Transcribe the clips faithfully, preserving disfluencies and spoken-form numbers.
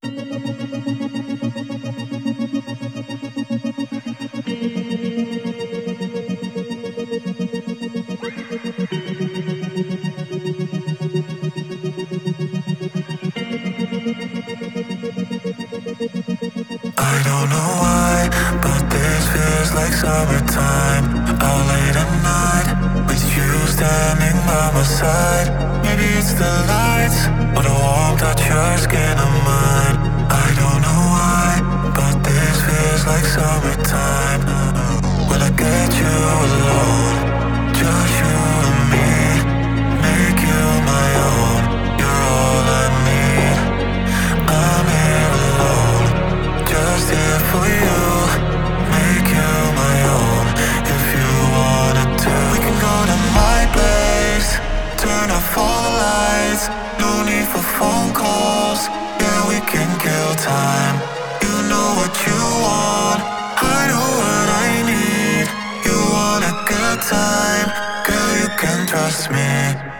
I don't know why, but this feels like summertime. Out late at night, with you standing by my side. Maybe it's the lights, or the warmth that your skin on mine. I don't know why, but this feels like summertime. When I get you alone, just you and me, make you my own. You're all I need. I'm here alone, just here for you, make you my own. If you wanted to, we can go to my place, turn off all the lights. No need for phone calls, yeah, we can kill time. You know what you want, I know what I need. You want a good time, girl, you can trust me.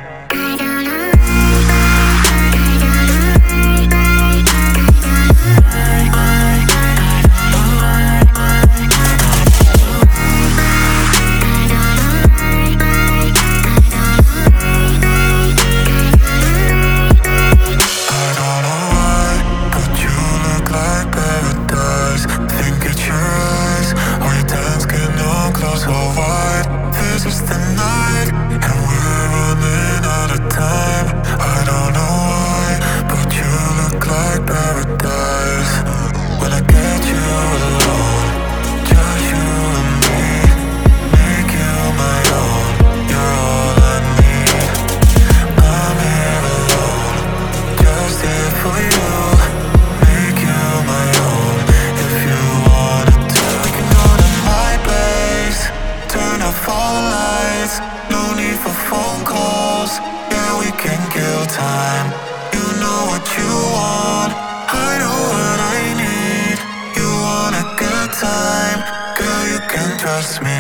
Time. You know what you want, I know what I need. You want a good time, girl, you can trust me.